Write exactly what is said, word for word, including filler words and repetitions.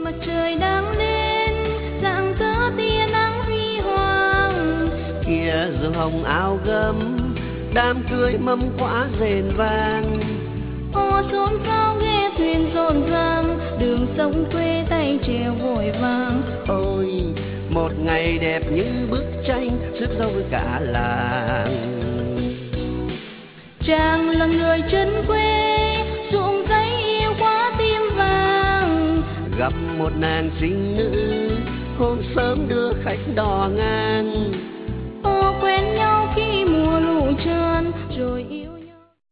mặt trời đang lên rạng rỡ tia nắng huy hoàng. Kia dù hồng áo gấm đám cưới mâm quả rền vang. Ô xôn xao ghe thuyền rộn ràng đường sông quê tay chèo vội vàng. Ôi một ngày đẹp như bức tranh rước dâu cả làng. Chàng là người chân quê ruộng giấy yêu quá tim vàng. Gặp một nàng xinh nữ hôm sớm đưa khách đò ngang. Ô quen nhau khi mùa lũ tràn rồi yêu